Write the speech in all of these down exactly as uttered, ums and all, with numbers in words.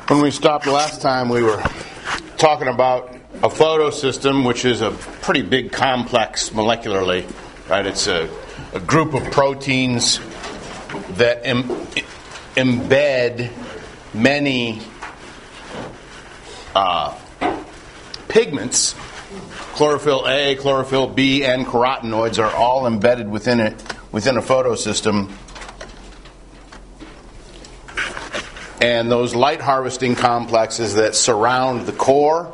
When we stopped last time, we were talking about a photosystem, which is a pretty big complex molecularly, right? It's a, a group of proteins that em, embed many uh, pigments. Chlorophyll A, chlorophyll B, and carotenoids are all embedded within it, within a photosystem. And those light harvesting complexes that surround the core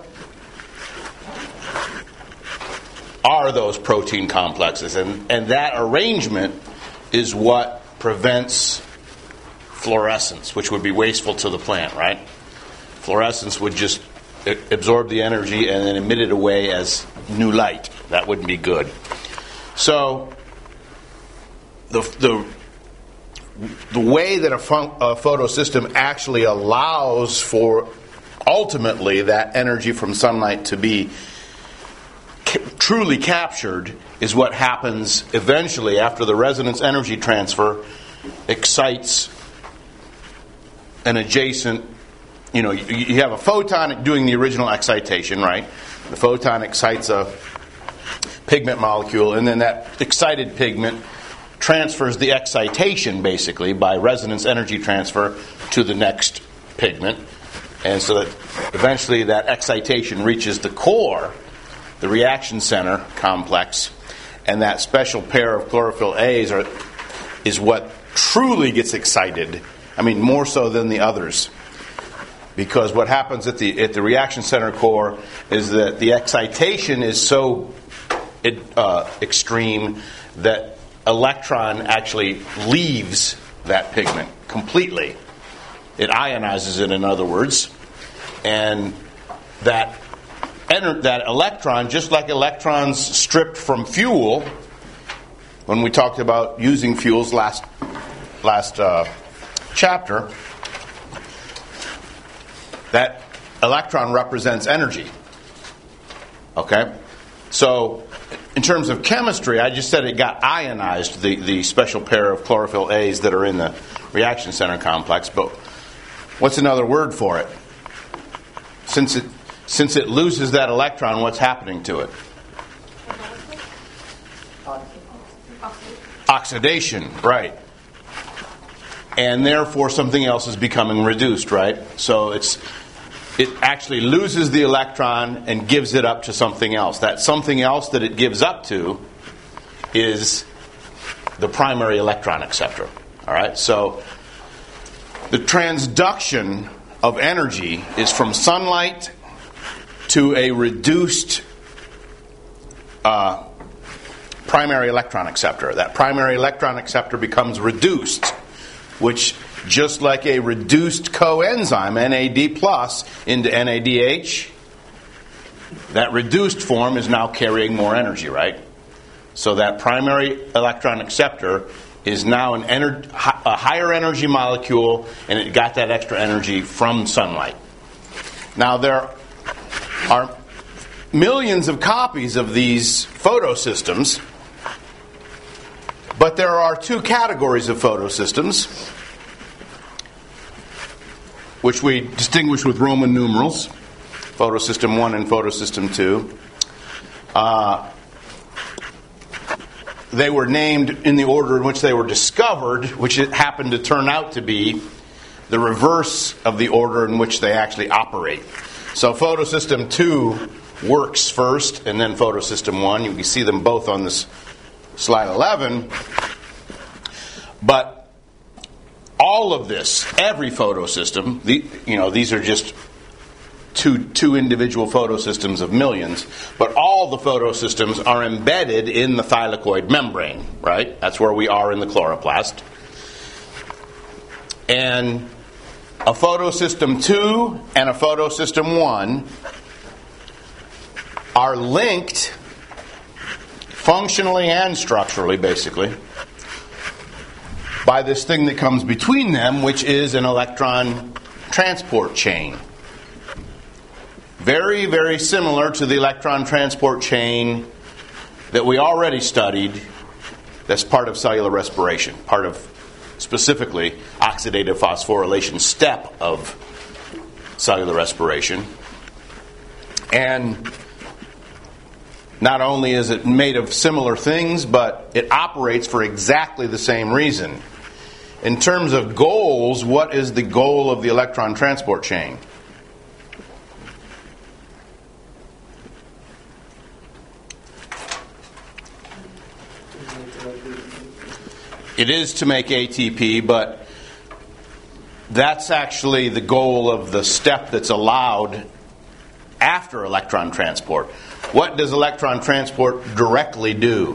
are those protein complexes. And, and that arrangement is what prevents fluorescence, which would be wasteful to the plant, right? Fluorescence would just absorb the energy and then emit it away as new light. That wouldn't be good. So the the the way that a, fun, a photosystem actually allows for ultimately that energy from sunlight to be ca- truly captured is what happens eventually after the resonance energy transfer excites an adjacent. You know, you, you have a photon doing the original excitation, right? The photon excites a pigment molecule, and then that excited pigment transfers the excitation, basically, by resonance energy transfer to the next pigment. And so that eventually that excitation reaches the core, the reaction center complex, and that special pair of chlorophyll A's are, is what truly gets excited. I mean, more so than the others. Because what happens at the at the reaction center core is that the excitation is so uh, extreme that electron actually leaves that pigment completely. It ionizes it, in other words, and that ener- that electron, just like electrons stripped from fuel, when we talked about using fuels last last uh, chapter. That electron represents energy. Okay? So, in terms of chemistry, I just said it got ionized, the, the special pair of chlorophyll A's that are in the reaction center complex. But what's another word for it? Since it since it loses that electron, what's happening to it? Oxidation, right. And therefore something else is becoming reduced, right? So it's it actually loses the electron and gives it up to something else. That something else that it gives up to is the primary electron acceptor. All right? So the transduction of energy is from sunlight to a reduced uh, primary electron acceptor. That primary electron acceptor becomes reduced, which, just like a reduced coenzyme, N A D plus, into N A D H, that reduced form is now carrying more energy, right? So that primary electron acceptor is now an ener- a higher energy molecule, and it got that extra energy from sunlight. Now, there are millions of copies of these photosystems, but there are two categories of photosystems, which we distinguish with Roman numerals, photosystem one and photosystem two. Uh, they were named in the order in which they were discovered, which it happened to turn out to be the reverse of the order in which they actually operate. So photosystem two works first, and then photosystem one. You can see them both on this slide eleven. But all of this, every photosystem, the, you know, these are just two two individual photosystems of millions, but all the photosystems are embedded in the thylakoid membrane, right? That's where we are in the chloroplast. And a photosystem two and a photosystem one are linked functionally and structurally, basically, by this thing that comes between them, which is an electron transport chain. Very, very similar to the electron transport chain that we already studied that's part of cellular respiration, part of specifically oxidative phosphorylation step of cellular respiration. And not only is it made of similar things, but it operates for exactly the same reason. In terms of goals, what is the goal of the electron transport chain? It is to make A T P, but that's actually the goal of the step that's allowed after electron transport. What does electron transport directly do?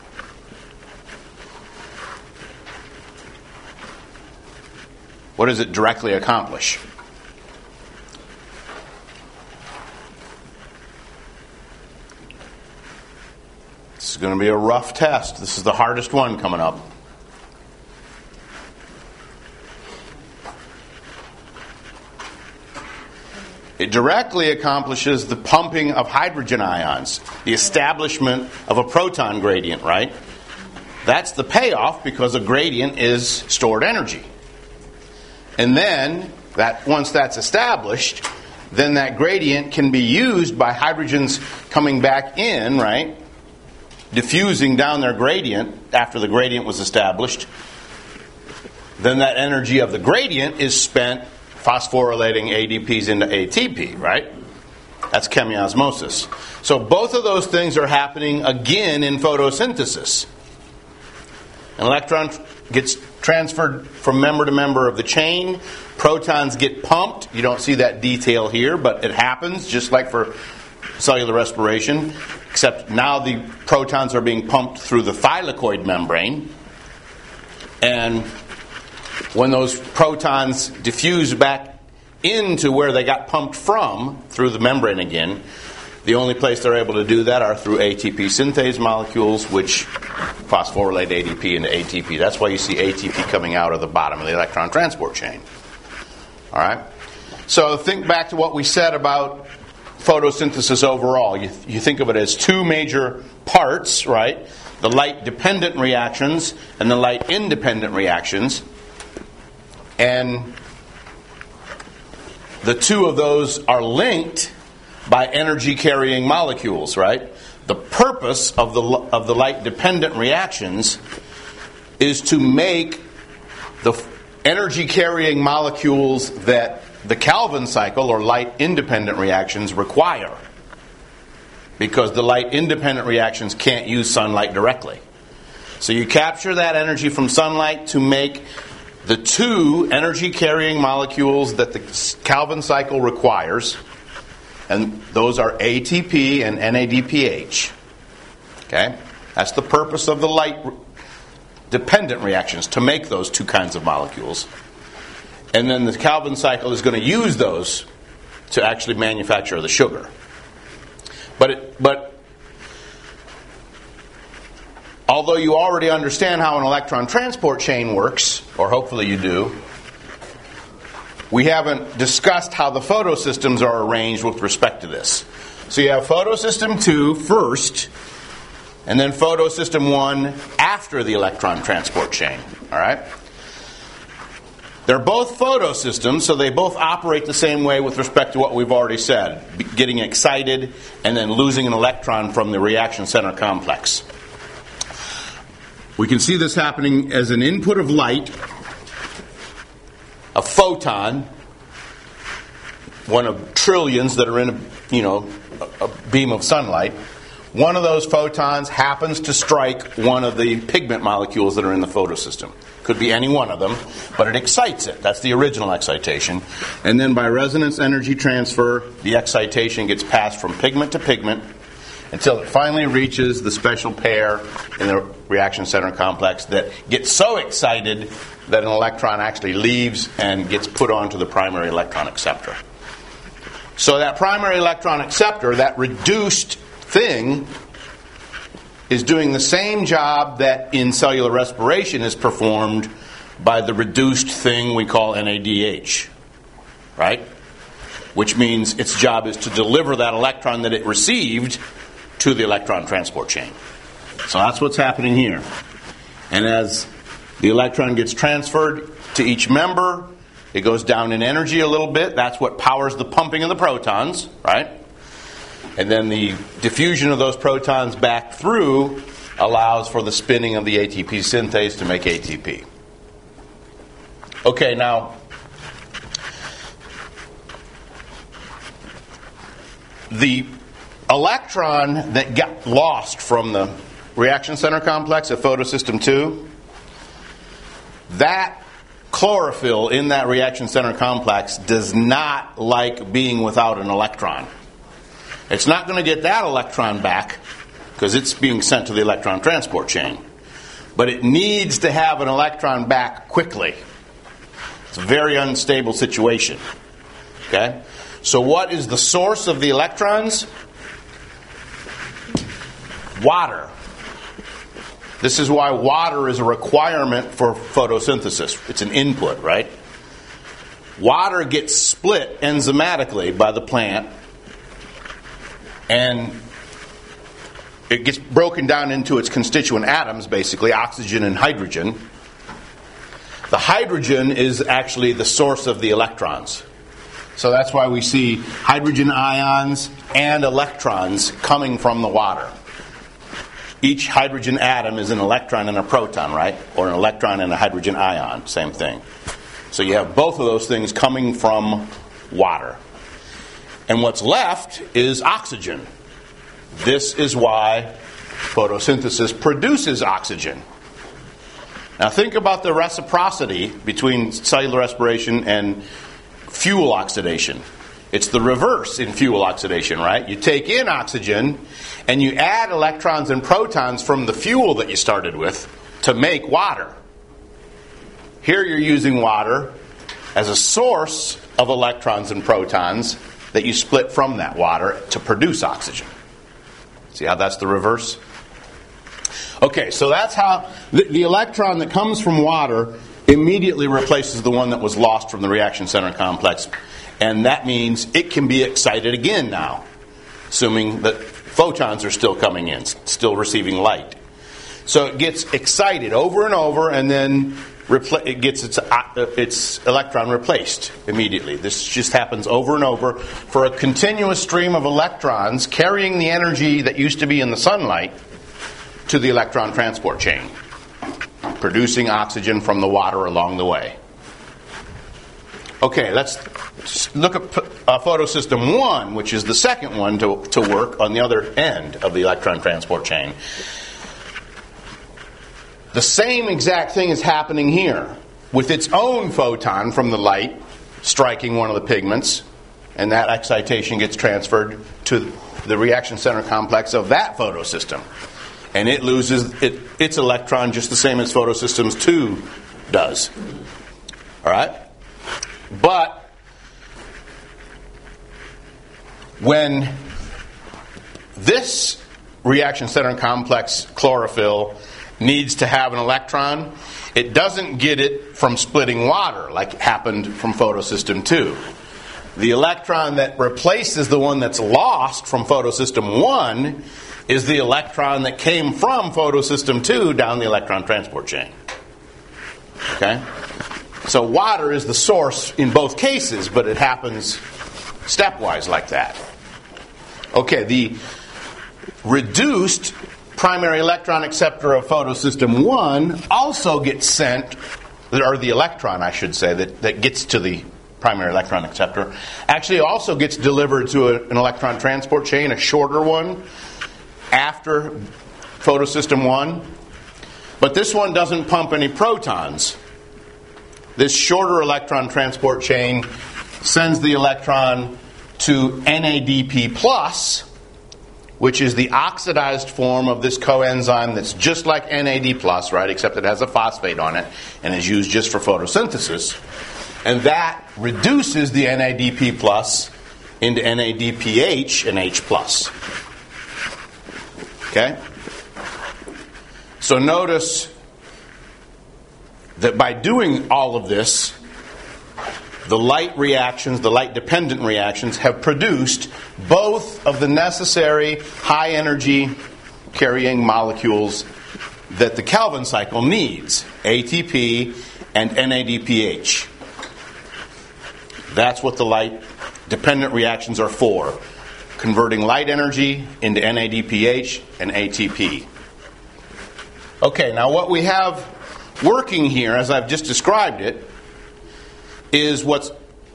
What does it directly accomplish? This is going to be a rough test. This is the hardest one coming up. It directly accomplishes the pumping of hydrogen ions, the establishment of a proton gradient, right? That's the payoff, because a gradient is stored energy. And then, that once that's established, then that gradient can be used by hydrogens coming back in, right? Diffusing down their gradient after the gradient was established. Then that energy of the gradient is spent phosphorylating A D Ps into A T P, right? That's chemiosmosis. So both of those things are happening again in photosynthesis. An electron gets transferred from member to member of the chain. Protons get pumped. You don't see that detail here, but it happens just like for cellular respiration, except now the protons are being pumped through the thylakoid membrane. And when those protons diffuse back into where they got pumped from, through the membrane again, the only place they're able to do that are through A T P synthase molecules, which phosphorylate A D P into A T P. That's why you see A T P coming out of the bottom of the electron transport chain. All right? So think back to what we said about photosynthesis overall. You, you think of it as two major parts, right? The light-dependent reactions and the light-independent reactions. And the two of those are linked by energy-carrying molecules, right? The purpose of the of the light-dependent reactions is to make the energy-carrying molecules that the Calvin cycle or light-independent reactions require, because the light-independent reactions can't use sunlight directly. So you capture that energy from sunlight to make the two energy-carrying molecules that the Calvin cycle requires, and those are A T P and N A D P H. Okay? That's the purpose of the light-dependent reactions, to make those two kinds of molecules. And then the Calvin cycle is going to use those to actually manufacture the sugar. But it, but although you already understand how an electron transport chain works, or hopefully you do, we haven't discussed how the photosystems are arranged with respect to this. So you have photosystem two first, and then photosystem one after the electron transport chain. All right? They're both photosystems, so they both operate the same way with respect to what we've already said, getting excited and then losing an electron from the reaction center complex. We can see this happening as an input of light, a photon, one of trillions that are in a, you know, a beam of sunlight. One of those photons happens to strike one of the pigment molecules that are in the photosystem. Could be any one of them, but it excites it. That's the original excitation. And then by resonance energy transfer, the excitation gets passed from pigment to pigment until it finally reaches the special pair in the reaction center complex that gets so excited that an electron actually leaves and gets put onto the primary electron acceptor. So that primary electron acceptor, that reduced thing, is doing the same job that in cellular respiration is performed by the reduced thing we call N A D H. Right? Which means its job is to deliver that electron that it received to the electron transport chain. So that's what's happening here. And as the electron gets transferred to each member, It goes down in energy a little bit. That's what powers the pumping of the protons, right? And then the diffusion of those protons back through allows for the spinning of the A T P synthase to make A T P. Okay, now, the electron that got lost from the reaction center complex of photosystem two, that chlorophyll in that reaction center complex does not like being without an electron. It's not going to get that electron back because it's being sent to the electron transport chain. But it needs to have an electron back quickly. It's a very unstable situation. Okay? So what is the source of the electrons? Water. This is why water is a requirement for photosynthesis. It's an input, right? Water gets split enzymatically by the plant, and it gets broken down into its constituent atoms, basically, oxygen and hydrogen. The hydrogen is actually the source of the electrons. So that's why we see hydrogen ions and electrons coming from the water. Each hydrogen atom is an electron and a proton, right? Or an electron and a hydrogen ion, same thing. So you have both of those things coming from water. And what's left is oxygen. This is why photosynthesis produces oxygen. Now think about the reciprocity between cellular respiration and fuel oxidation. It's the reverse in fuel oxidation, right? You take in oxygen and you add electrons and protons from the fuel that you started with to make water. Here you're using water as a source of electrons and protons that you split from that water to produce oxygen. See how that's the reverse? Okay, so that's how the, the electron that comes from water immediately replaces the one that was lost from the reaction center complex. And that means it can be excited again now, assuming that photons are still coming in, still receiving light. So it gets excited over and over, and then repl- it gets its, uh, its electron replaced immediately. This just happens over and over for a continuous stream of electrons carrying the energy that used to be in the sunlight to the electron transport chain, producing oxygen from the water along the way. Okay, let's look at uh, photosystem one, which is the second one to, to work on the other end of the electron transport chain. The same exact thing is happening here, with its own photon from the light striking one of the pigments, and that excitation gets transferred to the reaction center complex of that photosystem. And it loses it, its electron just the same as photosystems two does. All right? But when this reaction center complex chlorophyll needs to have an electron, it doesn't get it from splitting water like happened from photosystem two. The electron that replaces the one that's lost from photosystem one is the electron that came from photosystem two down the electron transport chain. Okay? So water is the source in both cases, but it happens stepwise like that. Okay, the reduced primary electron acceptor of photosystem one also gets sent, or the electron, I should say, that, that gets to the primary electron acceptor, actually also gets delivered to a, an electron transport chain, a shorter one, after photosystem one. But this one doesn't pump any protons. This shorter electron transport chain sends the electron to N A D P plus, which is the oxidized form of this coenzyme that's just like N A D plus, right, except it has a phosphate on it and is used just for photosynthesis. And that reduces the N A D P plus into N A D P H and H plus. Okay? So notice that by doing all of this, the light reactions, the light-dependent reactions, have produced both of the necessary high-energy carrying molecules that the Calvin cycle needs, A T P and N A D P H. That's what the light-dependent reactions are for. Converting light energy into N A D P H and A T P. Okay, now what we have working here, as I've just described it, is what's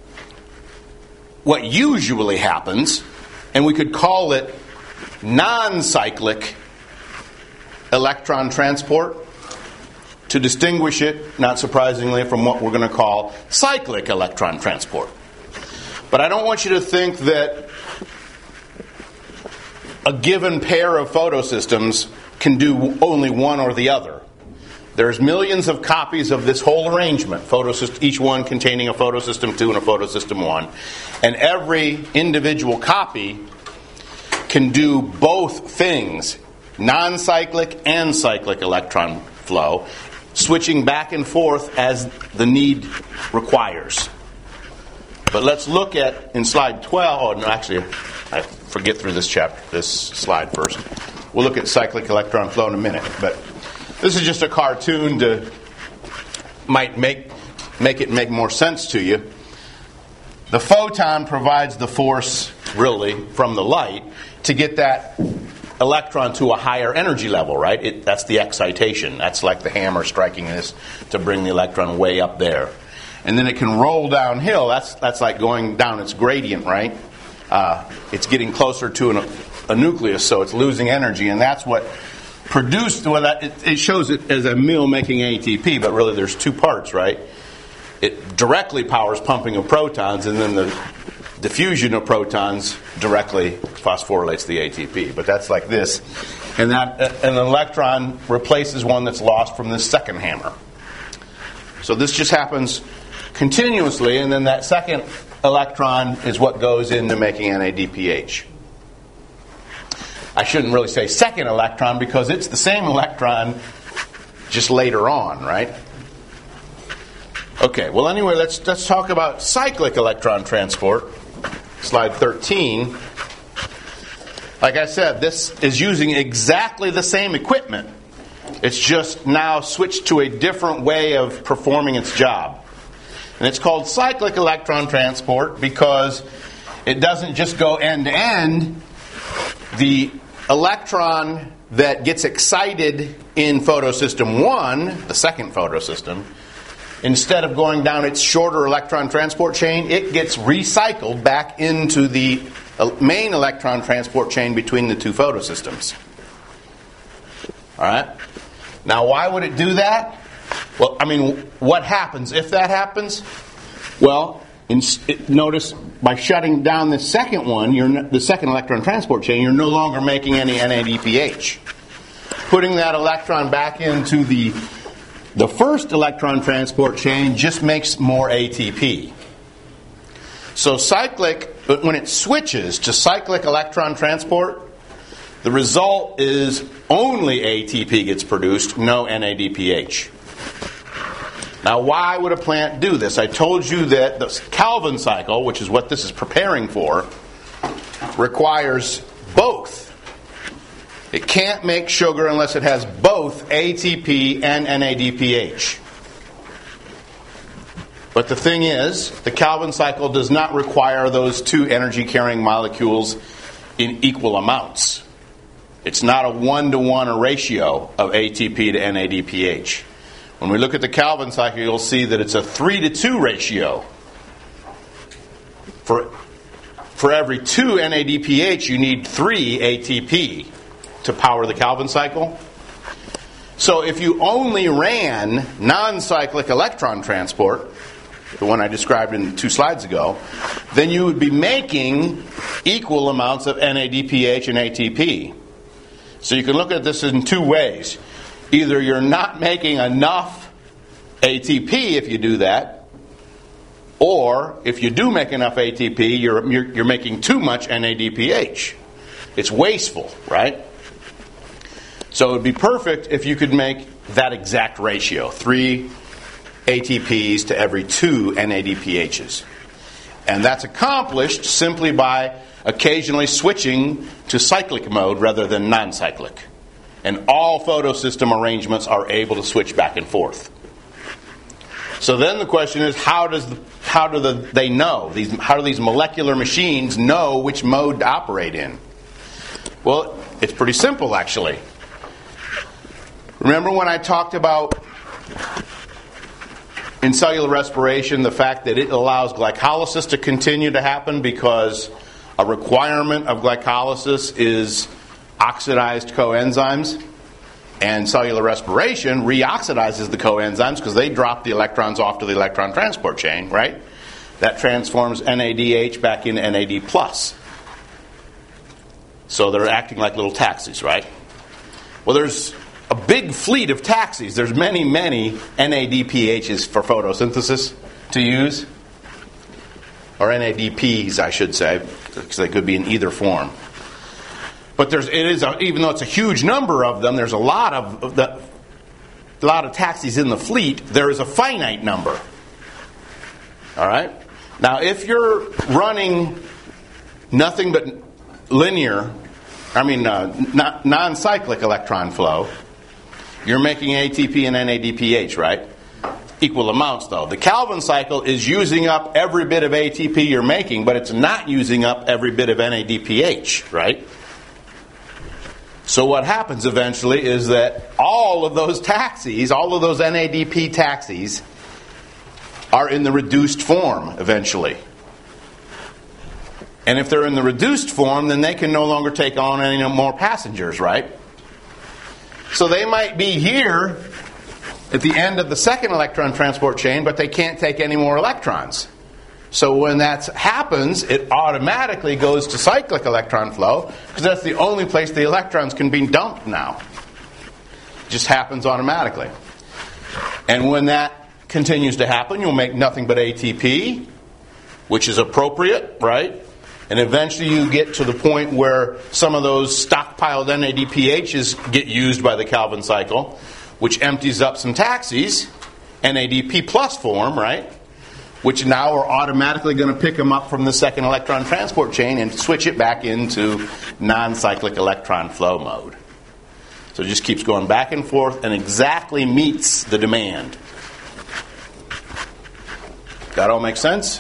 what usually happens, and we could call it non-cyclic electron transport to distinguish it, not surprisingly, from what we're going to call cyclic electron transport. But I don't want you to think that a given pair of photosystems can do only one or the other. There's millions of copies of this whole arrangement, photosystem, each one containing a photosystem two and a photosystem one. And every individual copy can do both things, non-cyclic and cyclic electron flow, switching back and forth as the need requires. But let's look at, in slide twelve, oh, no, actually, I forget through this chapter, this slide first. We'll look at cyclic electron flow in a minute, but this is just a cartoon to might make make it make more sense to you. The photon provides the force, really, from the light to get that electron to a higher energy level, right? It, that's the excitation. That's like the hammer striking this to bring the electron way up there. And then it can roll downhill. That's that's like going down its gradient, right? Uh, it's getting closer to an, a nucleus, so it's losing energy, and that's what produced. Well, that, it, it shows it as a mill making A T P, but really there's two parts, right? It directly powers pumping of protons, and then the diffusion of protons directly phosphorylates the A T P. But that's like this, and that uh, an electron replaces one that's lost from this second hammer. So this just happens continuously, and then that second electron is what goes into making N A D P H. I shouldn't really say second electron because it's the same electron just later on, right? Okay, well anyway, let's let's talk about cyclic electron transport. Slide thirteen. Like I said, this is using exactly the same equipment. It's just now switched to a different way of performing its job. And it's called cyclic electron transport because it doesn't just go end to end. The electron that gets excited in photosystem one, the second photosystem, instead of going down its shorter electron transport chain, it gets recycled back into the main electron transport chain between the two photosystems. All right? Now, why would it do that? Well, I mean, what happens if that happens? Well, in, it, notice by shutting down the second one, you're, the second electron transport chain, you're no longer making any N A D P H. Putting that electron back into the the first electron transport chain just makes more A T P. So cyclic, when it switches to cyclic electron transport, the result is only A T P gets produced, no N A D P H. Now, why would a plant do this? I told you that the Calvin cycle, which is what this is preparing for, requires both. It can't make sugar unless it has both A T P and N A D P H. But the thing is, the Calvin cycle does not require those two energy-carrying molecules in equal amounts. It's not a one-to-one ratio of A T P to N A D P H. When we look at the Calvin cycle, you'll see that it's a three to two ratio. For, for every two N A D P H, you need three A T P to power the Calvin cycle. So if you only ran non-cyclic electron transport, the one I described in two slides ago, then you would be making equal amounts of N A D P H and A T P. So you can look at this in two ways. Either you're not making enough A T P if you do that, or if you do make enough A T P, you're, you're, you're making too much N A D P H. It's wasteful, right? So it would be perfect if you could make that exact ratio, three A T Ps to every two N A D P Hs. And that's accomplished simply by occasionally switching to cyclic mode rather than non-cyclic. And all photosystem arrangements are able to switch back and forth. So then the question is, how does the, how do the, they know? These, how do these molecular machines know which mode to operate in? Well, it's pretty simple, actually. Remember when I talked about, in cellular respiration, the fact that it allows glycolysis to continue to happen because a requirement of glycolysis is oxidized coenzymes? And cellular respiration reoxidizes the coenzymes because they drop the electrons off to the electron transport chain, right? That transforms N A D H back into N A D plus. So they're acting like little taxis, right? Well, there's a big fleet of taxis. There's many, many N A D P Hs for photosynthesis to use. Or N A D Ps, I should say, because they could be in either form. But there's, it is a, even though it's a huge number of them, there's a lot of the, a lot of taxis in the fleet. There is a finite number. All right. Now, if you're running nothing but linear, I mean uh, not, non-cyclic electron flow, you're making A T P and N A D P H, right? Equal amounts, though. The Calvin cycle is using up every bit of A T P you're making, but it's not using up every bit of N A D P H, right? So what happens eventually is that all of those taxis, all of those N A D P taxis, are in the reduced form eventually. And if they're in the reduced form, then they can no longer take on any more passengers, right? So they might be here at the end of the second electron transport chain, but they can't take any more electrons. So when that happens, it automatically goes to cyclic electron flow, because that's the only place the electrons can be dumped now. It just happens automatically. And when that continues to happen, you'll make nothing but A T P, which is appropriate, right? And eventually you get to the point where some of those stockpiled N A D P Hs get used by the Calvin cycle, which empties up some taxis, N A D P plus form, right? Which now are automatically going to pick them up from the second electron transport chain and switch it back into non-cyclic electron flow mode. So it just keeps going back and forth and exactly meets the demand. That all make sense?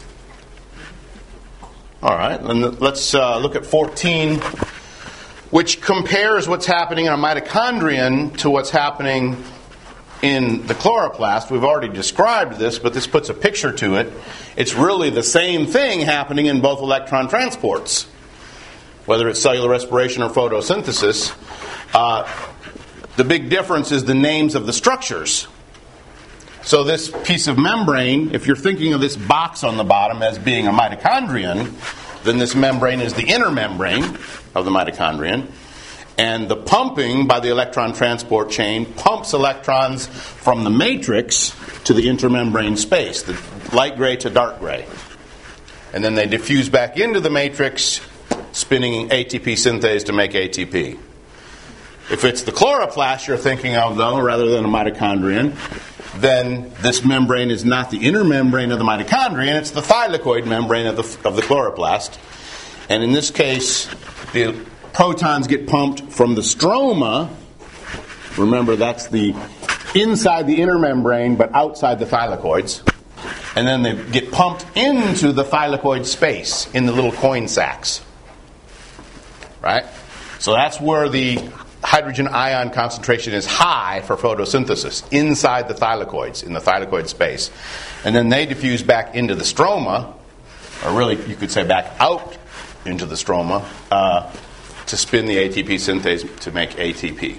All right, and let's uh, look at fourteen, which compares what's happening in a mitochondrion to what's happening in the chloroplast. We've already described this, but this puts a picture to it. It's really the same thing happening in both electron transports, whether it's cellular respiration or photosynthesis. Uh, the big difference is the names of the structures. So this piece of membrane, if you're thinking of this box on the bottom as being a mitochondrion, then this membrane is the inner membrane of the mitochondrion. And the pumping by the electron transport chain pumps electrons from the matrix to the intermembrane space, the light gray to dark gray. And then they diffuse back into the matrix, spinning A T P synthase to make A T P. If it's the chloroplast you're thinking of, though, rather than a mitochondrion, then this membrane is not the inner membrane of the mitochondrion, it's the thylakoid membrane of the, of the chloroplast. And in this case, the protons get pumped from the stroma. Remember, that's the inside the inner membrane, but outside the thylakoids. And then they get pumped into the thylakoid space in the little coin sacs. Right? So that's where the hydrogen ion concentration is high for photosynthesis, inside the thylakoids, in the thylakoid space. And then they diffuse back into the stroma, or really you could say back out into the stroma, uh, to spin the A T P synthase to make A T P.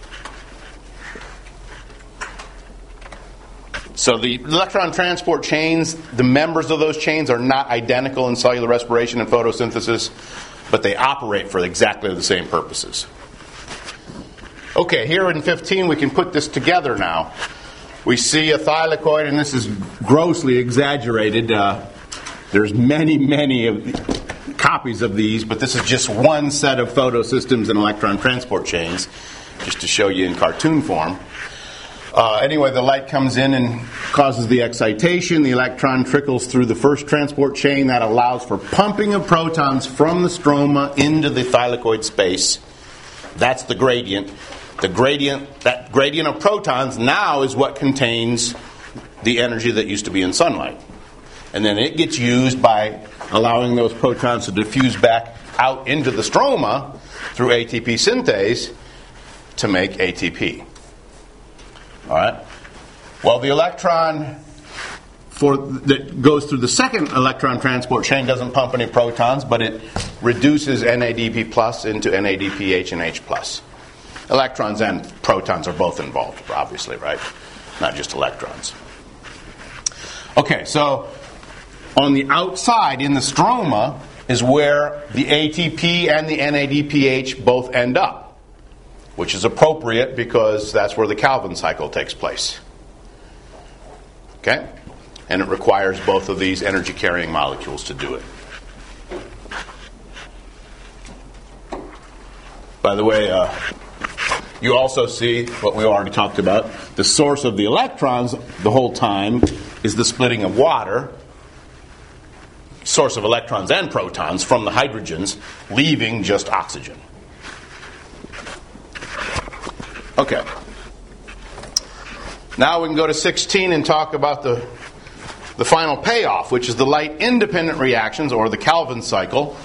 So the electron transport chains, the members of those chains are not identical in cellular respiration and photosynthesis, but they operate for exactly the same purposes. Okay, here in fifteen we can put this together now. We see a thylakoid, and this is grossly exaggerated. Uh, there's many, many of the copies of these, but this is just one set of photosystems and electron transport chains, just to show you in cartoon form. Uh, anyway, the light comes in and causes the excitation. The electron trickles through the first transport chain. That allows for pumping of protons from the stroma into the thylakoid space. That's the gradient. The gradient, that gradient of protons now is what contains the energy that used to be in sunlight. And then it gets used by allowing those protons to diffuse back out into the stroma through A T P synthase to make A T P. All right? Well, the electron for that goes through the second electron transport chain doesn't pump any protons, but it reduces N A D P plus into N A D P H and H plus. Electrons and protons are both involved, obviously, right? Not just electrons. Okay, so on the outside in the stroma is where the A T P and the N A D P H both end up, which is appropriate because that's where the Calvin cycle takes place. Okay? And it requires both of these energy-carrying molecules to do it. By the way, uh, you also see what we already talked about. The source of the electrons the whole time is the splitting of water. Source of electrons and protons from the hydrogens, leaving just oxygen. Okay. Now we can go to sixteen and talk about the, the final payoff, which is the light-independent reactions, or the Calvin cycle.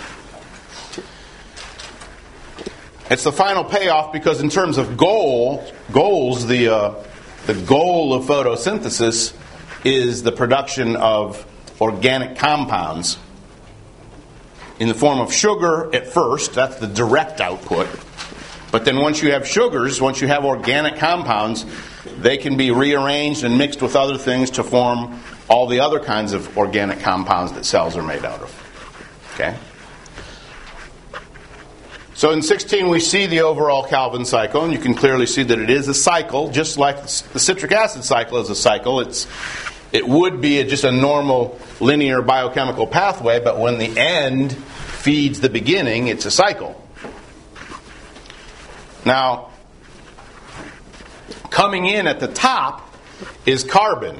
It's the final payoff because in terms of goal, goals, the uh, the goal of photosynthesis is the production of organic compounds in the form of sugar at first. That's the direct output. But then once you have sugars, once you have organic compounds, they can be rearranged and mixed with other things to form all the other kinds of organic compounds that cells are made out of. Okay? So in sixteen we see the overall Calvin cycle, and you can clearly see that it is a cycle, just like the citric acid cycle is a cycle. It's It would be a, just a normal linear biochemical pathway, but when the end feeds the beginning, it's a cycle. Now, coming in at the top is carbon.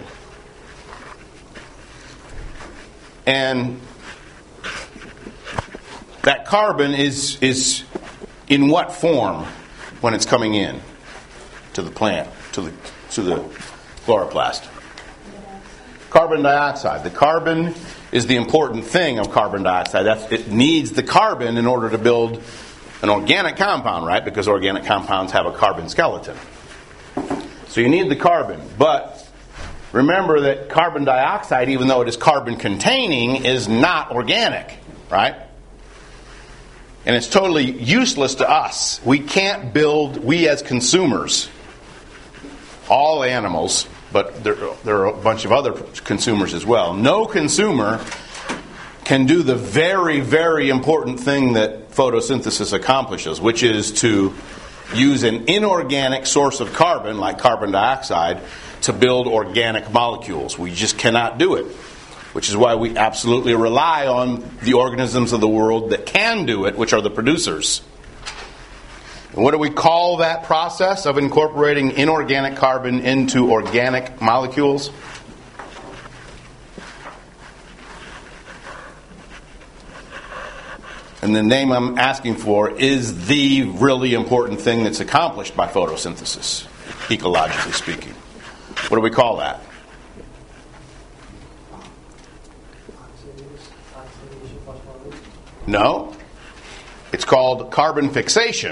And that carbon is, is in what form when it's coming in to the plant, to the, to the chloroplast? Carbon dioxide. The carbon is the important thing of carbon dioxide. That's, it needs the carbon in order to build an organic compound, right? Because organic compounds have a carbon skeleton. So you need the carbon. But remember that carbon dioxide, even though it is carbon containing, is not organic, right? And it's totally useless to us. We can't build, we as consumers, all animals, but there, there are a bunch of other consumers as well. No consumer can do the very, very important thing that photosynthesis accomplishes, which is to use an inorganic source of carbon, like carbon dioxide, to build organic molecules. We just cannot do it, which is why we absolutely rely on the organisms of the world that can do it, which are the producers. And what do we call that process of incorporating inorganic carbon into organic molecules? And the name I'm asking for is the really important thing that's accomplished by photosynthesis, ecologically speaking. What do we call that? No. It's called carbon fixation.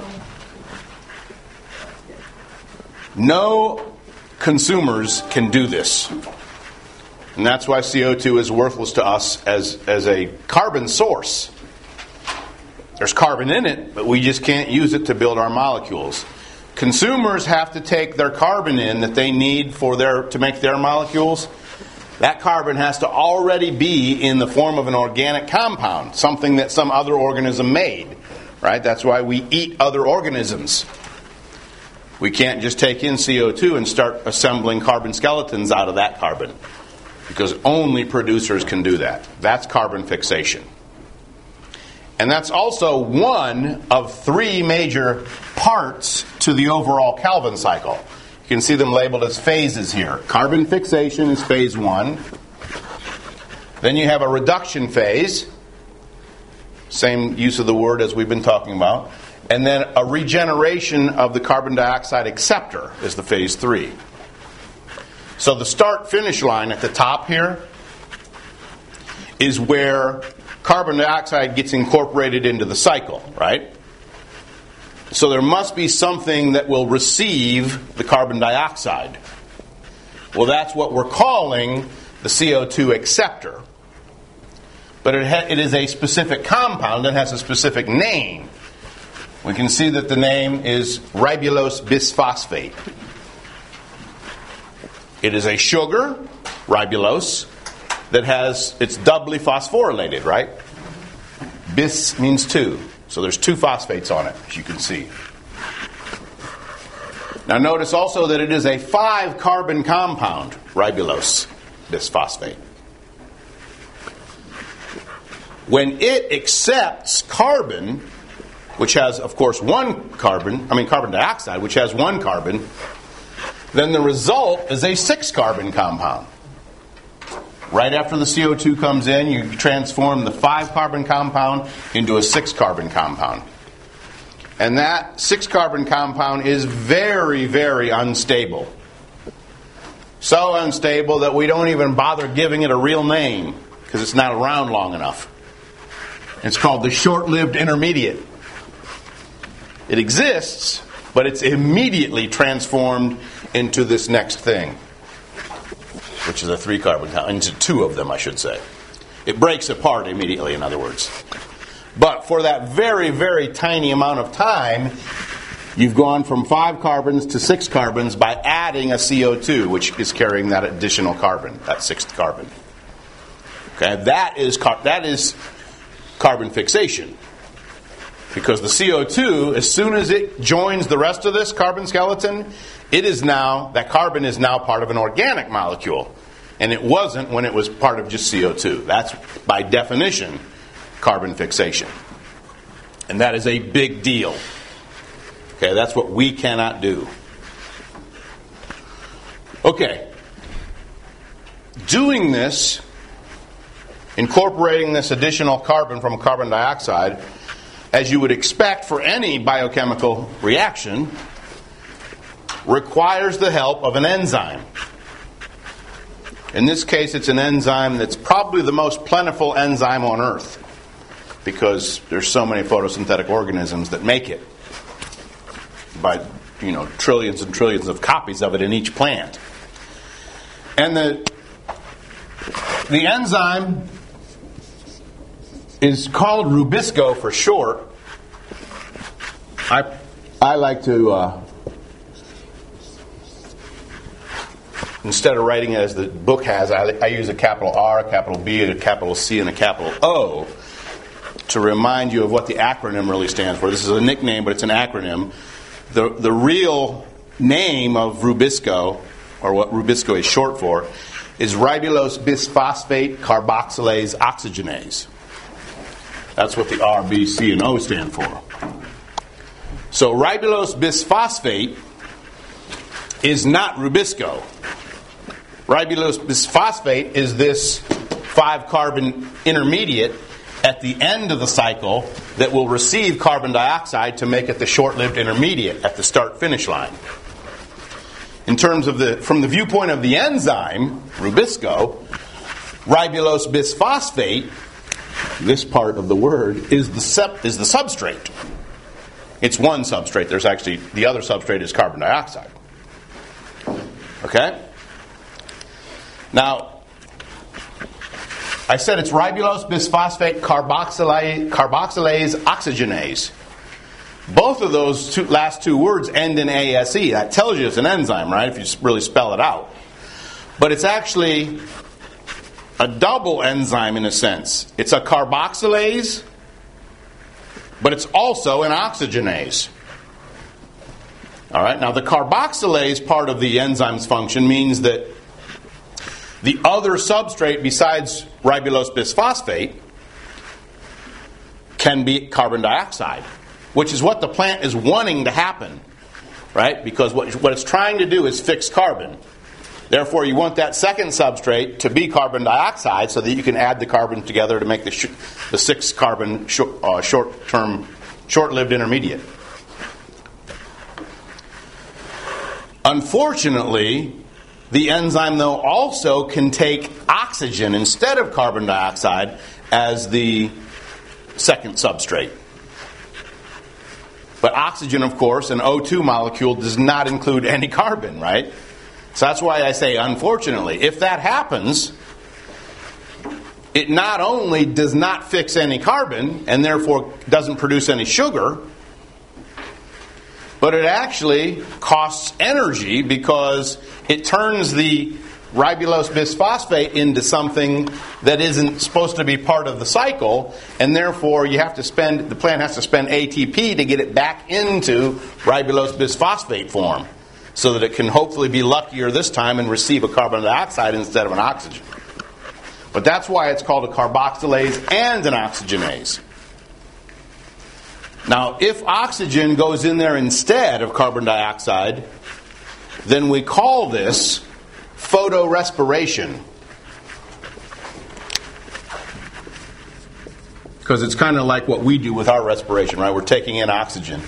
No consumers can do this. And that's why C O two is worthless to us as, as a carbon source. There's carbon in it, but we just can't use it to build our molecules. Consumers have to take their carbon in that they need for their to make their molecules. That carbon has to already be in the form of an organic compound, something that some other organism made. Right? That's why we eat other organisms. We can't just take in C O two and start assembling carbon skeletons out of that carbon, because only producers can do that. That's carbon fixation. And that's also one of three major parts to the overall Calvin cycle. You can see them labeled as phases here. Carbon fixation is phase one. Then you have a reduction phase. Same use of the word as we've been talking about. And then a regeneration of the carbon dioxide acceptor is the phase three. So the start-finish line at the top here is where carbon dioxide gets incorporated into the cycle, right? So there must be something that will receive the carbon dioxide. Well, that's what we're calling the C O two acceptor. But it, ha- it is a specific compound and has a specific name. We can see that the name is ribulose bisphosphate. It is a sugar, ribulose, that has, it's doubly phosphorylated, right? Bis means two. So there's two phosphates on it, as you can see. Now notice also that it is a five-carbon compound, ribulose bisphosphate. When it accepts carbon, which has, of course, one carbon, I mean carbon dioxide, which has one carbon, then the result is a six-carbon compound. Right after the C O two comes in, you transform the five-carbon compound into a six-carbon compound. And that six-carbon compound is very, very unstable. So unstable that we don't even bother giving it a real name because it's not around long enough. It's called the short-lived intermediate. It exists, but it's immediately transformed into this next thing, which is a three-carbon compound, into two of them, I should say. It breaks apart immediately, in other words. But for that very, very tiny amount of time, you've gone from five carbons to six carbons by adding a C O two, which is carrying that additional carbon, that sixth carbon. Okay, that is car- that is carbon fixation. Because the C O two, as soon as it joins the rest of this carbon skeleton, it is now, that carbon is now part of an organic molecule. And it wasn't when it was part of just C O two. That's, by definition, carbon fixation. And that is a big deal. Okay, that's what we cannot do. Okay. Doing this, incorporating this additional carbon from carbon dioxide, as you would expect for any biochemical reaction, requires the help of an enzyme. In this case, it's an enzyme that's probably the most plentiful enzyme on Earth because there's so many photosynthetic organisms that make it by, you know, trillions and trillions of copies of it in each plant. And the the enzyme is called Rubisco for short. I I like to uh, instead of writing it as the book has, I, I use a capital R, a capital B, a capital C, and a capital O to remind you of what the acronym really stands for. This is a nickname, but it's an acronym. The the real name of Rubisco, or what Rubisco is short for, is ribulose bisphosphate carboxylase oxygenase. That's what the R, B, C, and O stand for. So ribulose bisphosphate is not Rubisco. Ribulose bisphosphate is this five-carbon intermediate at the end of the cycle that will receive carbon dioxide to make it the short-lived intermediate at the start-finish line. In terms of the, from the viewpoint of the enzyme, Rubisco, ribulose bisphosphate, this part of the word, is the sub, is the substrate. It's one substrate. There's actually, the other substrate is carbon dioxide. Okay? Now, I said it's ribulose bisphosphate carboxylase, carboxylase oxygenase. Both of those two, last two words end in A S E. That tells you it's an enzyme, right, if you really spell it out. But it's actually a double enzyme in a sense. It's a carboxylase, but it's also an oxygenase. All right, now the carboxylase part of the enzyme's function means that the other substrate besides ribulose bisphosphate can be carbon dioxide, which is what the plant is wanting to happen, right? Because what, what it's trying to do is fix carbon. Therefore, you want that second substrate to be carbon dioxide so that you can add the carbon together to make the, sh- the six-carbon sh- uh, short-term, short-lived intermediate. Unfortunately, The enzyme, though, also can take oxygen instead of carbon dioxide as the second substrate. But oxygen, of course, an O two molecule, does not include any carbon, right? So that's why I say, unfortunately, if that happens, it not only does not fix any carbon and therefore doesn't produce any sugar, but it actually costs energy because it turns the ribulose bisphosphate into something that isn't supposed to be part of the cycle, and therefore you have to spend the plant has to spend A T P to get it back into ribulose bisphosphate form, so that it can hopefully be luckier this time and receive a carbon dioxide instead of an oxygen. But that's why it's called a carboxylase and an oxygenase. Now, if oxygen goes in there instead of carbon dioxide, then we call this photorespiration. Because it's kind of like what we do with our respiration, right? We're taking in oxygen.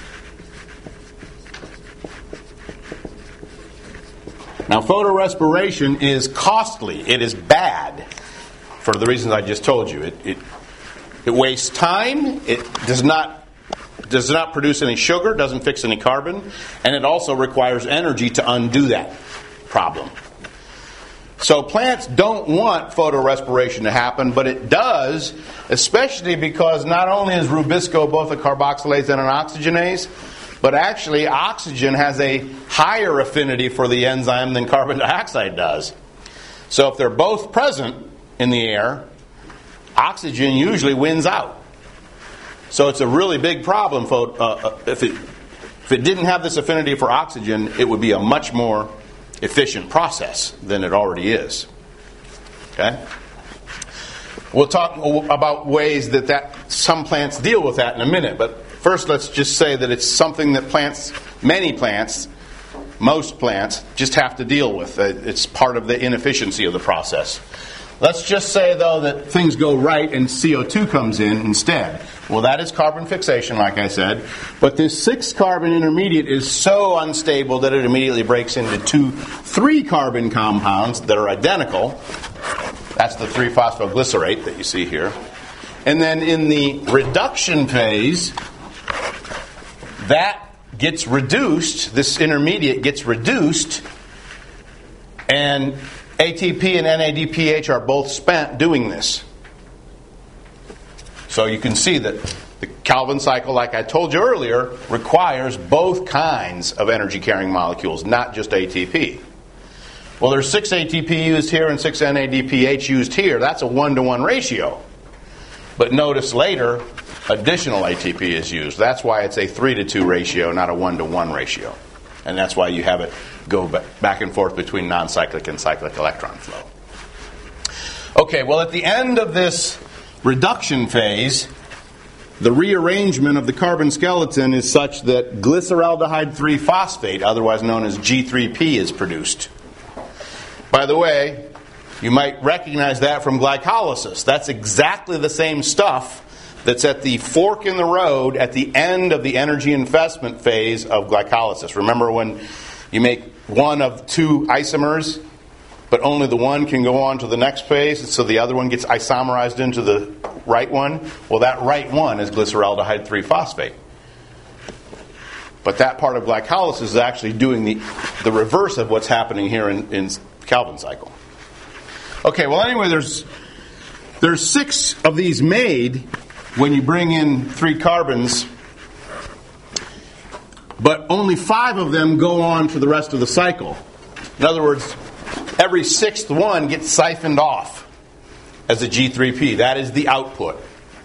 Now, photorespiration is costly. It is bad for the reasons I just told you. It, it, it wastes time. It does not does not produce any sugar, doesn't fix any carbon, and it also requires energy to undo that problem. So plants don't want photorespiration to happen, but it does, especially because not only is Rubisco both a carboxylase and an oxygenase, but actually oxygen has a higher affinity for the enzyme than carbon dioxide does. So if they're both present in the air, oxygen usually wins out. So it's a really big problem. Uh, if it if it didn't have this affinity for oxygen, it would be a much more efficient process than it already is. Okay? We'll talk about ways that, that some plants deal with that in a minute, but first let's just say that it's something that plants, many plants, most plants, just have to deal with. It's part of the inefficiency of the process. Let's just say, though, that things go right and C O two comes in instead. Well, that is carbon fixation, like I said. But this six-carbon intermediate is so unstable that it immediately breaks into two three-carbon compounds that are identical. That's the three phosphoglycerate that you see here. And then in the reduction phase, that gets reduced, this intermediate gets reduced, and A T P and N A D P H are both spent doing this. So you can see that the Calvin cycle, like I told you earlier, requires both kinds of energy-carrying molecules, not just A T P. Well, there's six A T P used here and six N A D P H used here. That's a one-to-one ratio. But notice later, additional A T P is used. That's why it's a three to two ratio, not a one to one ratio. And that's why you have it go back and forth between non-cyclic and cyclic electron flow. Okay, well, at the end of this reduction phase, the rearrangement of the carbon skeleton is such that glyceraldehyde three phosphate, otherwise known as G three P, is produced. By the way, you might recognize that from glycolysis. That's exactly the same stuff that's at the fork in the road at the end of the energy investment phase of glycolysis. Remember when you make one of two isomers, but only the one can go on to the next phase, so the other one gets isomerized into the right one? Well, that right one is glyceraldehyde three phosphate. But that part of glycolysis is actually doing the, the reverse of what's happening here in, in Calvin cycle. Okay, well, anyway, there's there's six of these made when you bring in three carbons, but only five of them go on for the rest of the cycle. In other words, every sixth one gets siphoned off as a G three P. That is the output.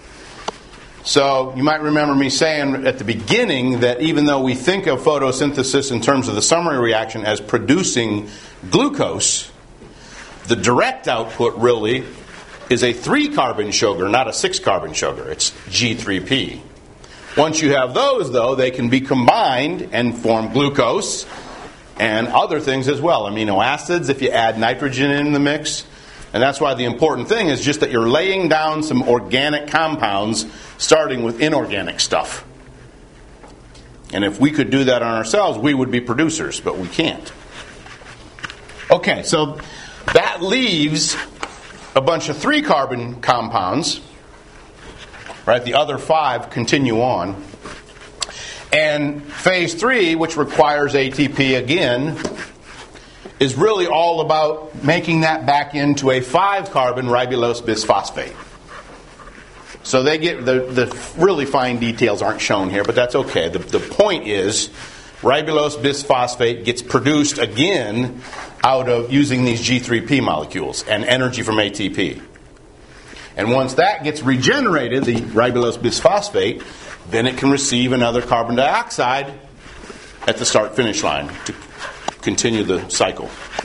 So you might remember me saying at the beginning that even though we think of photosynthesis in terms of the summary reaction as producing glucose, the direct output really is a three-carbon sugar, not a six-carbon sugar. It's G three P. Once you have those, though, they can be combined and form glucose and other things as well. Amino acids, if you add nitrogen in the mix. And that's why the important thing is just that you're laying down some organic compounds starting with inorganic stuff. And if we could do that on ourselves, we would be producers, but we can't. Okay, so that leaves a bunch of three-carbon compounds, right? The other five continue on. And phase three, which requires A T P again, is really all about making that back into a five-carbon ribulose bisphosphate. So they get the, the really fine details aren't shown here, but that's okay. The, the point is, ribulose bisphosphate gets produced again out of using these G three P molecules and energy from A T P. And once that gets regenerated, the ribulose bisphosphate, then it can receive another carbon dioxide at the start-finish line to continue the cycle.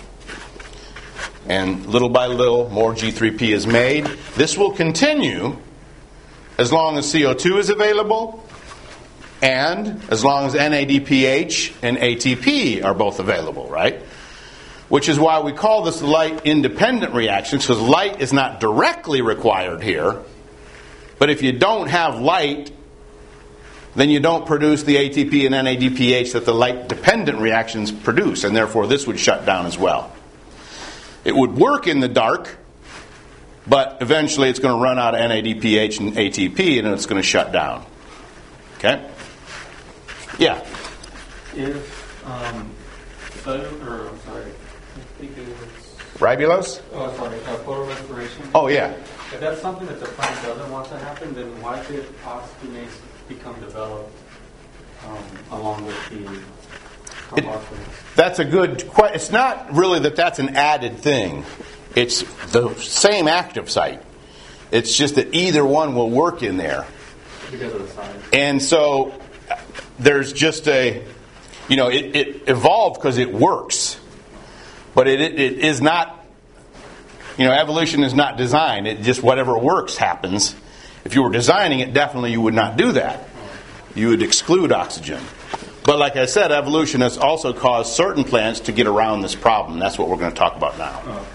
And little by little, more G three P is made. This will continue as long as C O two is available and as long as N A D P H and A T P are both available, right? Which is why we call this light-independent reaction, because light is not directly required here. But if you don't have light, then you don't produce the A T P and N A D P H that the light-dependent reactions produce, and therefore this would shut down as well. It would work in the dark, but eventually it's going to run out of N A D P H and A T P, and it's going to shut down. Okay? Yeah? If, um, or, I'm sorry, I think it was... Ribulose? Oh, sorry, uh, photorespiration. Oh, yeah. If that's something that the plant doesn't want to happen, then why did oxygenase become developed um, along with the carboxylates? That's a good question. It's not really that that's an added thing. It's the same active site. It's just that either one will work in there. Because of the size. And so there's just a, you know, it, it evolved because it works. But it, it, it is not, you know, evolution is not design. It just whatever works happens. If you were designing it, definitely you would not do that. You would exclude oxygen. But like I said, evolution has also caused certain plants to get around this problem. That's what we're going to talk about now. Oh,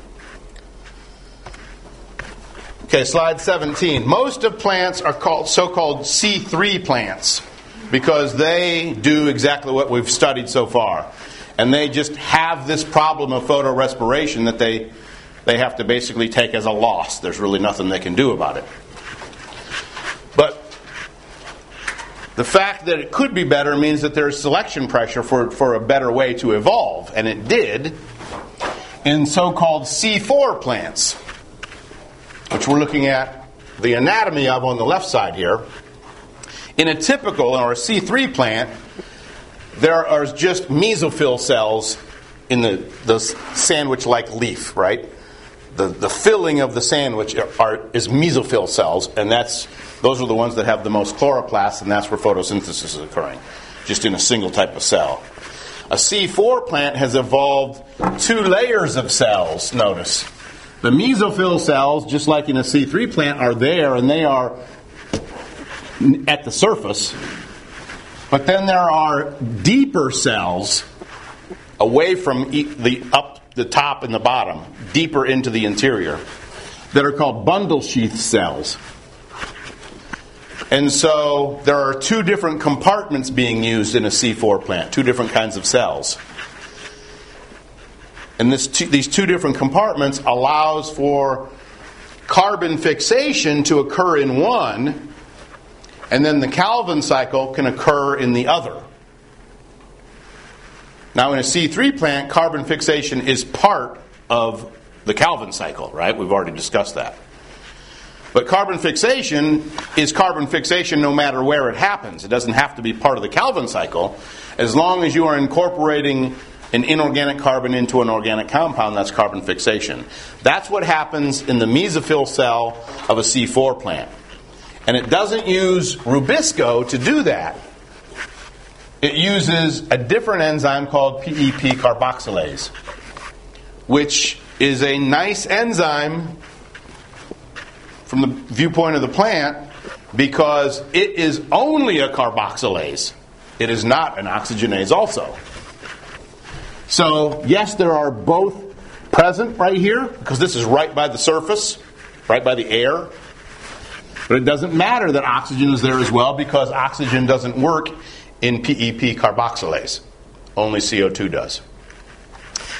okay. Okay, slide seventeen. Most of plants are called so-called C three plants because they do exactly what we've studied so far. And they just have this problem of photorespiration that they they have to basically take as a loss. There's really nothing they can do about it. But the fact that it could be better means that there's selection pressure for, for a better way to evolve. And it did in so-called C four plants, which we're looking at the anatomy of on the left side here. In a typical or a C three plant, there are just mesophyll cells in the, the sandwich-like leaf, right? The the filling of the sandwich are, are, is mesophyll cells, and that's those are the ones that have the most chloroplasts, and that's where photosynthesis is occurring, just in a single type of cell. A C four plant has evolved two layers of cells, notice. The mesophyll cells, just like in a C three plant, are there, and they are at the surface. But then there are deeper cells away from the up the top and the bottom, deeper into the interior, that are called bundle sheath cells. And so there are two different compartments being used in a C four plant, two different kinds of cells. And this two, these two different compartments allows for carbon fixation to occur in one, and then the Calvin cycle can occur in the other. Now, in a C three plant, carbon fixation is part of the Calvin cycle, right? We've already discussed that. But carbon fixation is carbon fixation no matter where it happens. It doesn't have to be part of the Calvin cycle. As long as you are incorporating an inorganic carbon into an organic compound, that's carbon fixation. That's what happens in the mesophyll cell of a C four plant. And it doesn't use Rubisco to do that. It uses a different enzyme called P E P carboxylase, which is a nice enzyme from the viewpoint of the plant because it is only a carboxylase. It is not an oxygenase also. So, yes, there are both present right here because this is right by the surface, right by the air. But it doesn't matter that oxygen is there as well because oxygen doesn't work in P E P carboxylase. Only C O two does.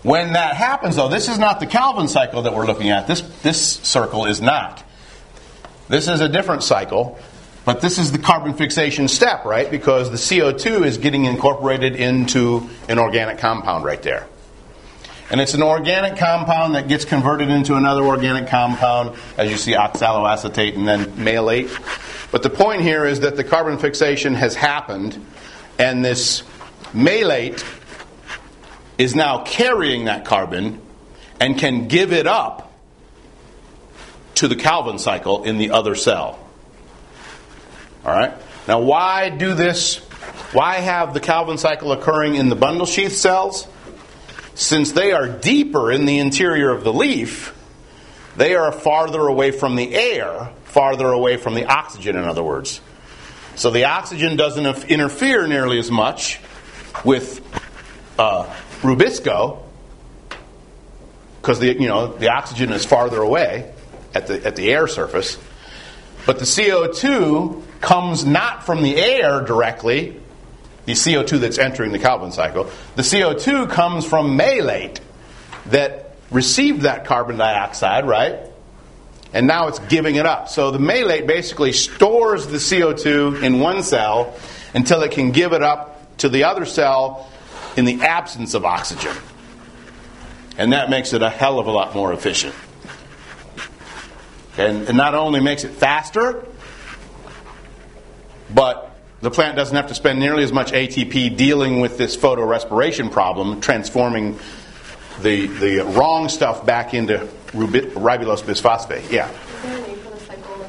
When that happens, though, this is not the Calvin cycle that we're looking at. This, this circle is not. This is a different cycle, but this is the carbon fixation step, right? Because the C O two is getting incorporated into an organic compound right there. And it's an organic compound that gets converted into another organic compound, as you see, oxaloacetate and then malate. But the point here is that the carbon fixation has happened, and this malate is now carrying that carbon and can give it up to the Calvin cycle in the other cell. All right? Now, why do this? Why have the Calvin cycle occurring in the bundle sheath cells? Since they are deeper in the interior of the leaf, they are farther away from the air, farther away from the oxygen, in other words. So the oxygen doesn't interfere nearly as much with uh, rubisco, because the you know the oxygen is farther away at the at the air surface. But the C O two comes not from the air directly, the C O two that's entering the Calvin cycle. The C O two comes from malate that received that carbon dioxide, right? And now it's giving it up. So the malate basically stores the C O two in one cell until it can give it up to the other cell in the absence of oxygen. And that makes it a hell of a lot more efficient. And it not only makes it faster, but the plant doesn't have to spend nearly as much A T P dealing with this photorespiration problem, transforming the the wrong stuff back into rubi- ribulose bisphosphate. Yeah. Is there a name for the cycle in the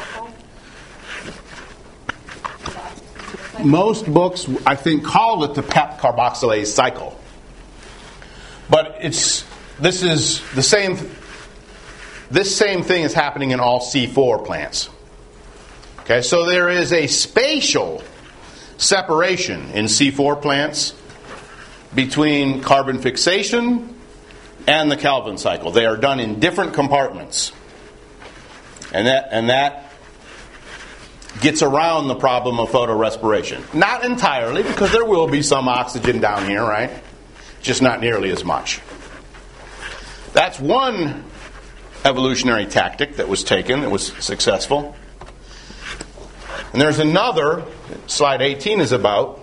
book? Most books, I think, call it the pep carboxylase cycle. But it's this is the same. This same thing is happening in all C four plants. Okay, so there is a spatial separation in C four plants between carbon fixation and the Calvin cycle. They are done in different compartments. And that and that gets around the problem of photorespiration. Not entirely, because there will be some oxygen down here, right? Just not nearly as much. That's one evolutionary tactic that was taken, that was successful. And there's another, slide eighteen is about,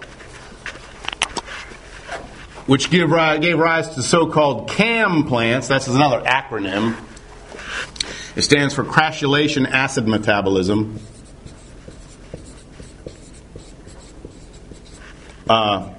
which give rise, gave rise to so-called CAM plants. That's another acronym. It stands for crassulation acid metabolism. Uh,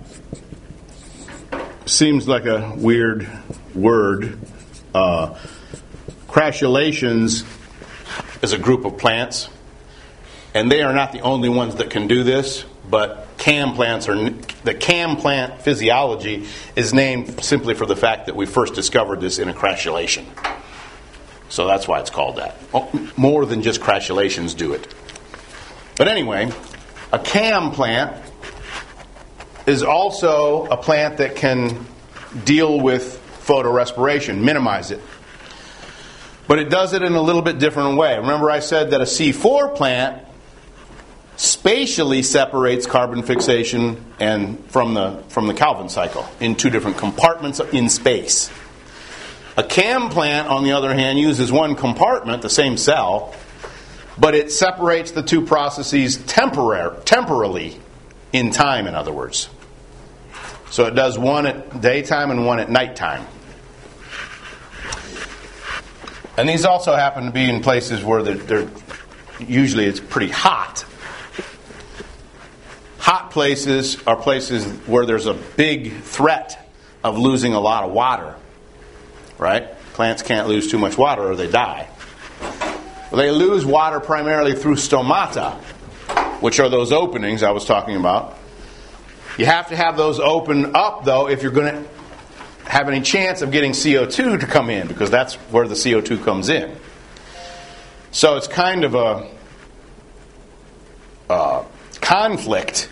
seems like a weird word. Uh, crassulations is a group of plants, and they are not the only ones that can do this, but CAM plants are the CAM plant physiology is named simply for the fact that we first discovered this in a crassulation. So that's why it's called that. More than just crassulations do it. But anyway, a CAM plant is also a plant that can deal with photorespiration, minimize it. But it does it in a little bit different way. Remember I said that a C four plant spatially separates carbon fixation and from the from the Calvin cycle in two different compartments in space. A CAM plant, on the other hand, uses one compartment, the same cell, but it separates the two processes temporar- temporally in time, in other words. So it does one at daytime and one at nighttime. And these also happen to be in places where they're, they're usually it's pretty hot. Hot places are places where there's a big threat of losing a lot of water. Right? Plants can't lose too much water or they die. Well, they lose water primarily through stomata, which are those openings I was talking about. You have to have those open up, though, if you're going to have any chance of getting C O two to come in, because that's where the C O two comes in. So it's kind of a uh, conflict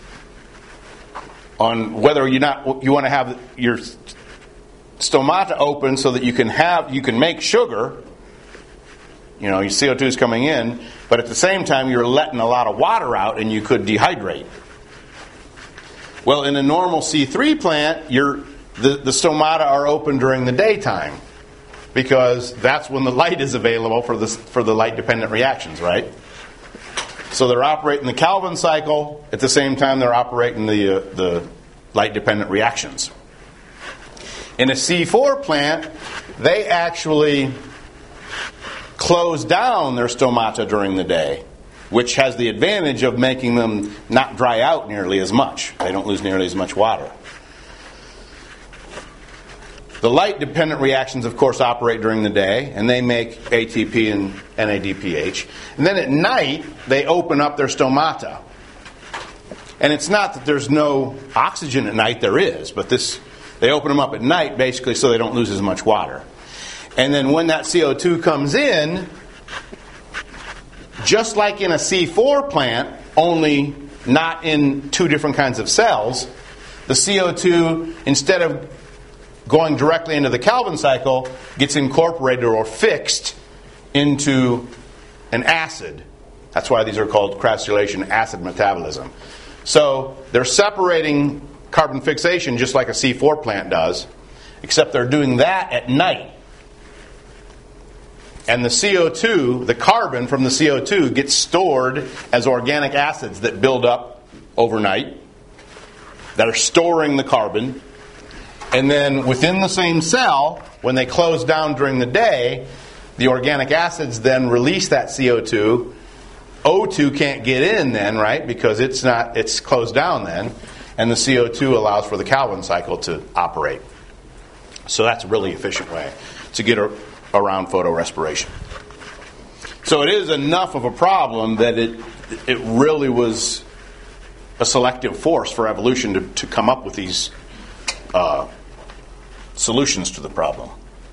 on whether you not you want to have your stomata open so that you can have you can make sugar. You know, your C O two is coming in, but at the same time you're letting a lot of water out, and you could dehydrate. Well, in a normal C three plant, you're the, the stomata are open during the daytime because that's when the light is available for the, for the light-dependent reactions, right? So they're operating the Calvin cycle at the same time they're operating the, uh, the light-dependent reactions. In a C four plant, they actually close down their stomata during the day, which has the advantage of making them not dry out nearly as much. They don't lose nearly as much water. The light-dependent reactions, of course, operate during the day, and they make A T P and N A D P H. And then at night, they open up their stomata. And it's not that there's no oxygen at night, there is, but this they open them up at night basically so they don't lose as much water. And then when that C O two comes in, just like in a C four plant, only not in two different kinds of cells, the C O two, instead of going directly into the Calvin cycle, gets incorporated or fixed into an acid. That's why these are called crassulation acid metabolism. So they're separating carbon fixation just like a C four plant does, except they're doing that at night. And the C O two, the carbon from the C O two, gets stored as organic acids that build up overnight, that are storing the carbon. And then within the same cell, when they close down during the day, the organic acids then release that C O two. O two can't get in then, right? Because it's not it's closed down then. And the C O two allows for the Calvin cycle to operate. So that's a really efficient way to get a, around photorespiration. So it is enough of a problem that it it really was a selective force for evolution to, to come up with these uh, solutions to the problem.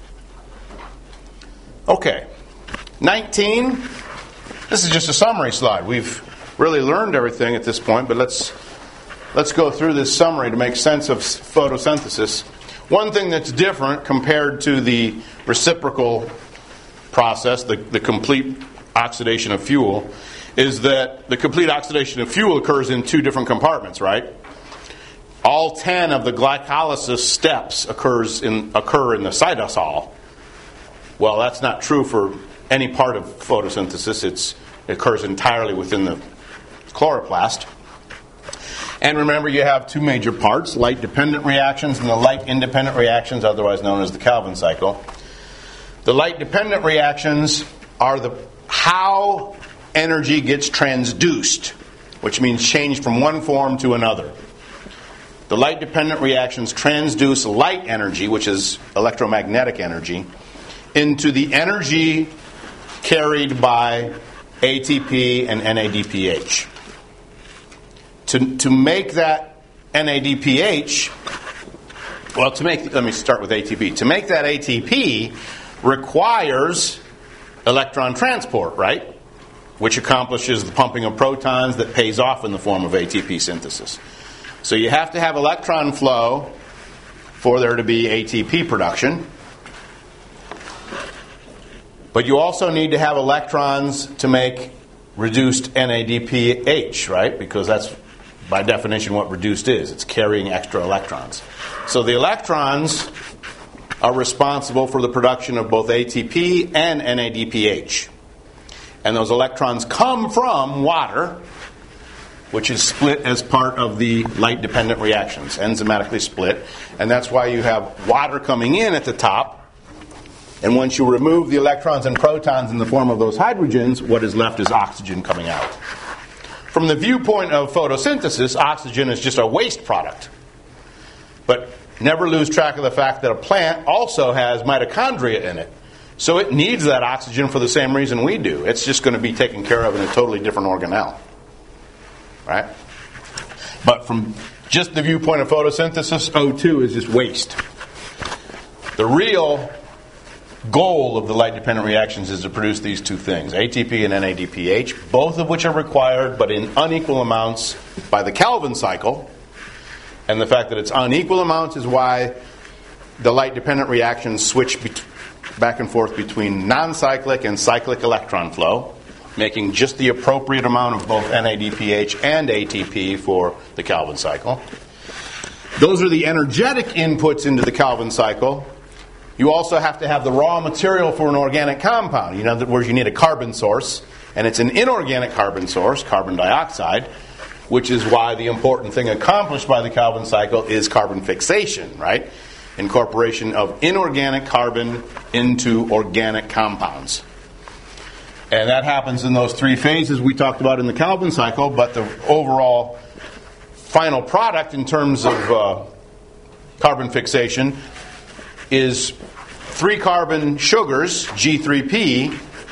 Okay, nineteen. This is just a summary slide. We've really learned everything at this point, but let's let's go through this summary to make sense of photosynthesis. One thing that's different compared to the reciprocal process, the, the complete oxidation of fuel, is that the complete oxidation of fuel occurs in two different compartments, right? All ten of the glycolysis steps occurs in, occur in the cytosol. Well, that's not true for any part of photosynthesis. It's, it occurs entirely within the chloroplast. And remember, you have two major parts, light-dependent reactions and the light-independent reactions, otherwise known as the Calvin cycle. The light-dependent reactions are the how energy gets transduced, which means changed from one form to another. The light-dependent reactions transduce light energy, which is electromagnetic energy, into the energy carried by A T P and N A D P H. To, to make that N A D P H, well, to make, let me start with A T P. To make that A T P requires electron transport, right? Which accomplishes the pumping of protons that pays off in the form of A T P synthesis. So you have to have electron flow for there to be A T P production. But you also need to have electrons to make reduced N A D P H, right? Because that's, by definition, what reduced is. It's carrying extra electrons. So the electrons are responsible for the production of both A T P and N A D P H. And those electrons come from water, which is split as part of the light-dependent reactions, enzymatically split. And that's why you have water coming in at the top. And once you remove the electrons and protons in the form of those hydrogens, what is left is oxygen coming out. From the viewpoint of photosynthesis, oxygen is just a waste product. But never lose track of the fact that a plant also has mitochondria in it. So it needs that oxygen for the same reason we do. It's just going to be taken care of in a totally different organelle. Right? But from just the viewpoint of photosynthesis, O two is just waste. The real goal of the light-dependent reactions is to produce these two things, A T P and N A D P H, both of which are required but in unequal amounts by the Calvin cycle. And the fact that it's unequal amounts is why the light-dependent reactions switch bet- back and forth between non-cyclic and cyclic electron flow, making just the appropriate amount of both N A D P H and A T P for the Calvin cycle. Those are the energetic inputs into the Calvin cycle. You also have to have the raw material for an organic compound. In other words, you need a carbon source, and it's an inorganic carbon source, carbon dioxide, which is why the important thing accomplished by the Calvin cycle is carbon fixation, right? Incorporation of inorganic carbon into organic compounds. And that happens in those three phases we talked about in the Calvin cycle, but the overall final product in terms of uh, carbon fixation is three carbon sugars, G three P,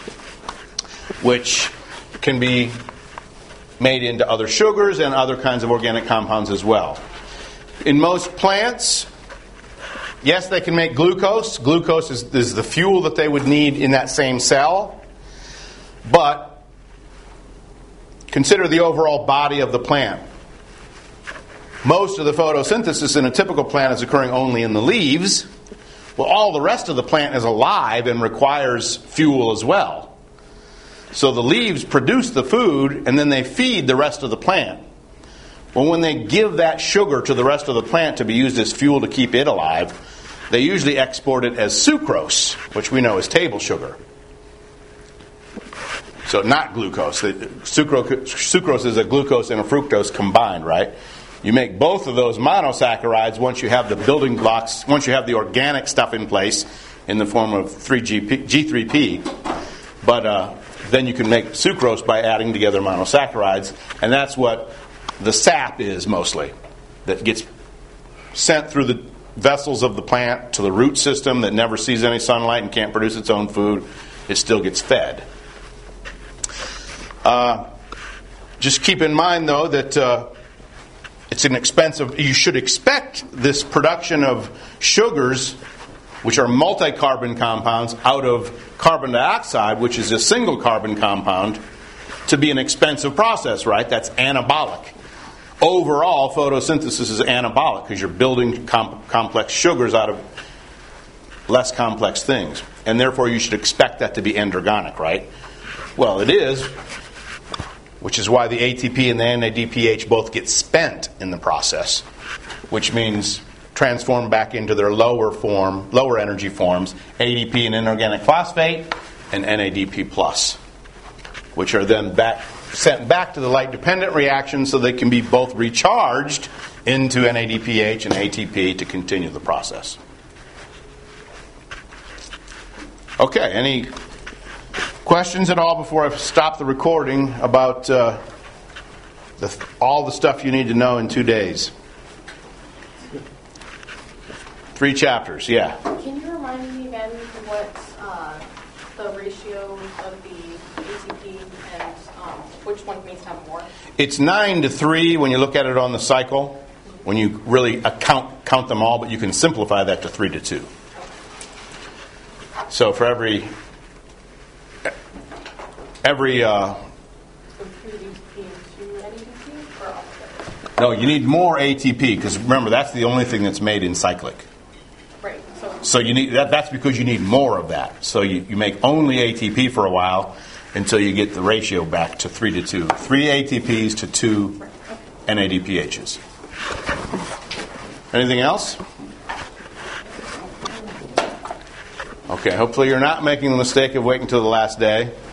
which can be made into other sugars and other kinds of organic compounds as well. In most plants, yes, they can make glucose. Glucose is, is the fuel that they would need in that same cell. But consider the overall body of the plant. Most of the photosynthesis in a typical plant is occurring only in the leaves. Well, all the rest of the plant is alive and requires fuel as well. So the leaves produce the food and then they feed the rest of the plant. Well, when they give that sugar to the rest of the plant to be used as fuel to keep it alive, they usually export it as sucrose, which we know is table sugar. So not glucose. Sucrose, sucrose is a glucose and a fructose combined, right? You make both of those monosaccharides once you have the building blocks, once you have the organic stuff in place in the form of G three P. But uh, then you can make sucrose by adding together monosaccharides, and that's what the sap is mostly, that gets sent through the vessels of the plant to the root system that never sees any sunlight and can't produce its own food. It still gets fed. Uh, just keep in mind, though, that uh, it's an expensive. You should expect this production of sugars, which are multi-carbon compounds, out of carbon dioxide, which is a single carbon compound, to be an expensive process, right? That's anabolic. Overall, photosynthesis is anabolic because you're building com- complex sugars out of less complex things. And therefore, you should expect that to be endergonic, right? Well, it is, which is why the A T P and the N A D P H both get spent in the process, which means transform back into their lower form, lower energy forms, A D P and inorganic phosphate, and N A D P plus, which are then back sent back to the light-dependent reaction so they can be both recharged into N A D P H and A T P to continue the process. Okay, any questions at all before I stop the recording about uh, the, all the stuff you need to know in two days? Three chapters, yeah. Can you remind me again what uh, the ratio of the A T P and um, which one needs to have more? It's nine to three when you look at it on the cycle, when you really account, count them all, but you can simplify that to three to two. So for every every uh, so three A T P and two N A D P, or opposite? No, you need more A T P because remember that's the only thing that's made in cyclic. Right. So, so you need that. That's because you need more of that. So you, you make only A T P for a while until you get the ratio back to three to two. Three A T Ps to two right. Okay. N A D P Hs. Anything else? Okay, hopefully you're not making the mistake of waiting until the last day.